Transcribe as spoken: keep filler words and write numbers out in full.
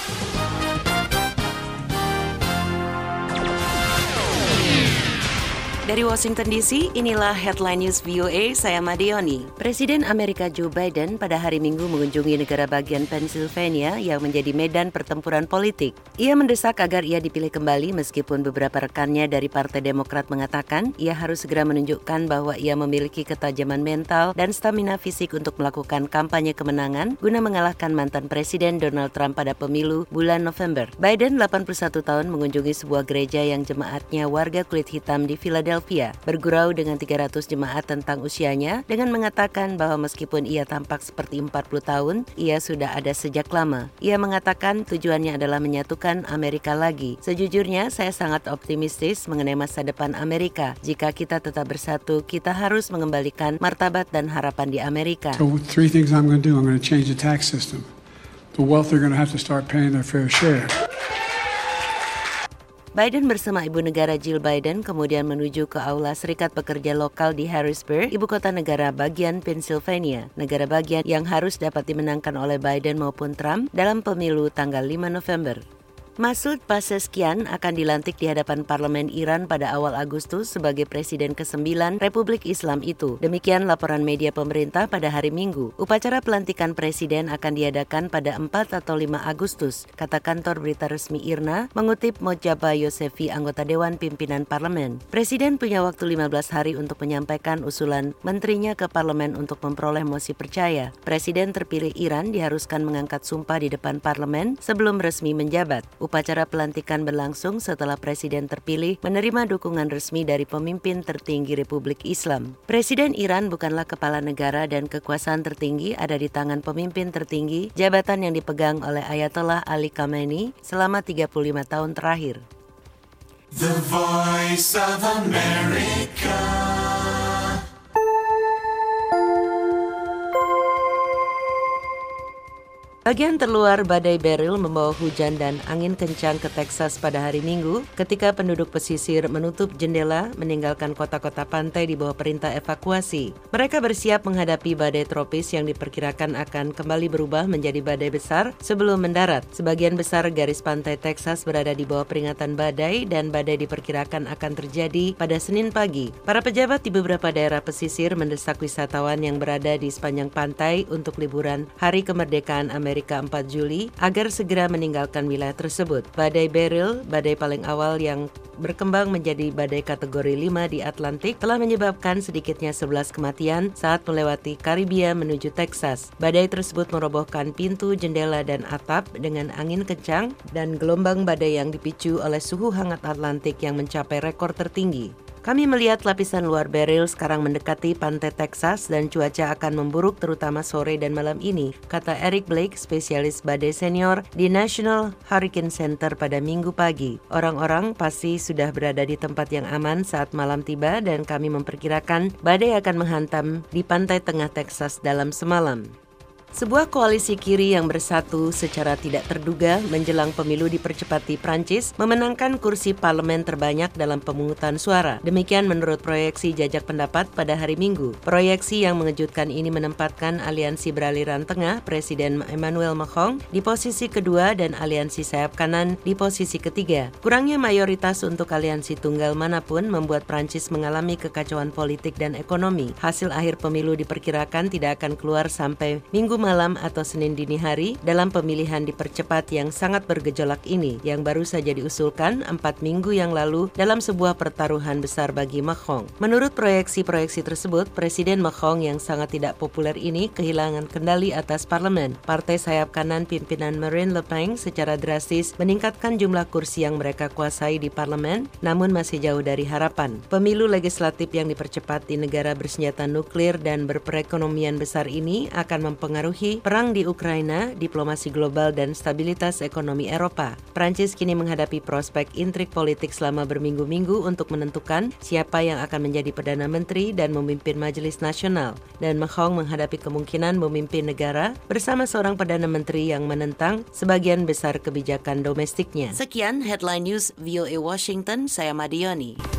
Dari Washington D C, inilah Headline News V O A, saya Madioni. Presiden Amerika Joe Biden pada hari Minggu mengunjungi negara bagian Pennsylvania yang menjadi medan pertempuran politik. Ia mendesak agar ia dipilih kembali meskipun beberapa rekannya dari Partai Demokrat mengatakan ia harus segera menunjukkan bahwa ia memiliki ketajaman mental dan stamina fisik untuk melakukan kampanye kemenangan guna mengalahkan mantan Presiden Donald Trump pada pemilu bulan November. Biden, delapan puluh satu tahun, mengunjungi sebuah gereja yang jemaatnya warga kulit hitam di Philadelphia. Bergurau dengan tiga ratus jemaat tentang usianya dengan mengatakan bahwa meskipun ia tampak seperti empat puluh tahun, ia sudah ada sejak lama. Ia mengatakan tujuannya adalah menyatukan Amerika lagi. Sejujurnya, saya sangat optimistis mengenai masa depan Amerika. Jika kita tetap bersatu, kita harus mengembalikan martabat dan harapan di Amerika. So three things I'm going to do. I'm going to change the tax system. The wealthy are going to have to start paying their fair share. Biden bersama ibu negara Jill Biden kemudian menuju ke Aula Serikat Pekerja Lokal di Harrisburg, ibu kota negara bagian Pennsylvania, negara bagian yang harus dapat dimenangkan oleh Biden maupun Trump dalam pemilu tanggal lima November. Masoud Pezeshkian akan dilantik di hadapan parlemen Iran pada awal Agustus sebagai presiden kesembilan Republik Islam itu. Demikian laporan media pemerintah pada hari Minggu. Upacara pelantikan presiden akan diadakan pada empat atau lima Agustus, kata kantor berita resmi I R N A, mengutip Mojtaba Yosefi, anggota Dewan Pimpinan Parlemen. Presiden punya waktu lima belas hari untuk menyampaikan usulan menterinya ke parlemen untuk memperoleh mosi percaya. Presiden terpilih Iran diharuskan mengangkat sumpah di depan parlemen sebelum resmi menjabat. Upacara pelantikan berlangsung setelah presiden terpilih menerima dukungan resmi dari pemimpin tertinggi Republik Islam. Presiden Iran bukanlah kepala negara dan kekuasaan tertinggi ada di tangan pemimpin tertinggi, jabatan yang dipegang oleh Ayatollah Ali Khamenei selama tiga puluh lima tahun terakhir. The Voice of America. Bagian terluar badai Beryl membawa hujan dan angin kencang ke Texas pada hari Minggu ketika penduduk pesisir menutup jendela meninggalkan kota-kota pantai di bawah perintah evakuasi. Mereka bersiap menghadapi badai tropis yang diperkirakan akan kembali berubah menjadi badai besar sebelum mendarat. Sebagian besar garis pantai Texas berada di bawah peringatan badai dan badai diperkirakan akan terjadi pada Senin pagi. Para pejabat di beberapa daerah pesisir mendesak wisatawan yang berada di sepanjang pantai untuk liburan Hari Kemerdekaan Amerika empat Juli agar segera meninggalkan wilayah tersebut. Badai Beryl, badai paling awal yang berkembang menjadi badai kategori lima di Atlantik, telah menyebabkan sedikitnya sebelas kematian saat melewati Karibia menuju Texas. Badai tersebut merobohkan pintu, jendela, dan atap dengan angin kencang dan gelombang badai yang dipicu oleh suhu hangat Atlantik yang mencapai rekor tertinggi. Kami melihat lapisan luar Beryl sekarang mendekati pantai Texas dan cuaca akan memburuk terutama sore dan malam ini, kata Eric Blake, spesialis badai senior di National Hurricane Center pada Minggu pagi. Orang-orang pasti sudah berada di tempat yang aman saat malam tiba dan kami memperkirakan badai akan menghantam di pantai tengah Texas dalam semalam. Sebuah koalisi kiri yang bersatu secara tidak terduga menjelang pemilu dipercepat di Prancis memenangkan kursi parlemen terbanyak dalam pemungutan suara. Demikian menurut proyeksi jajak pendapat pada hari Minggu. Proyeksi yang mengejutkan ini menempatkan aliansi beraliran tengah Presiden Emmanuel Macron di posisi kedua dan aliansi sayap kanan di posisi ketiga. Kurangnya mayoritas untuk aliansi tunggal manapun membuat Prancis mengalami kekacauan politik dan ekonomi. Hasil akhir pemilu diperkirakan tidak akan keluar sampai Minggu malam atau Senin dini hari dalam pemilihan dipercepat yang sangat bergejolak ini yang baru saja diusulkan empat minggu yang lalu dalam sebuah pertaruhan besar bagi Macron. Menurut proyeksi-proyeksi tersebut, Presiden Macron yang sangat tidak populer ini kehilangan kendali atas parlemen. Partai sayap kanan pimpinan Marine Le Pen secara drastis meningkatkan jumlah kursi yang mereka kuasai di parlemen, namun masih jauh dari harapan. Pemilu legislatif yang dipercepat di negara bersenjata nuklir dan berperekonomian besar ini akan mempengaruhi perang di Ukraina, diplomasi global, dan stabilitas ekonomi Eropa. Prancis kini menghadapi prospek intrik politik selama berminggu-minggu untuk menentukan siapa yang akan menjadi Perdana Menteri dan memimpin Majelis Nasional. Dan Macron menghadapi kemungkinan memimpin negara bersama seorang Perdana Menteri yang menentang sebagian besar kebijakan domestiknya. Sekian Headline News V O A Washington, saya Madioni.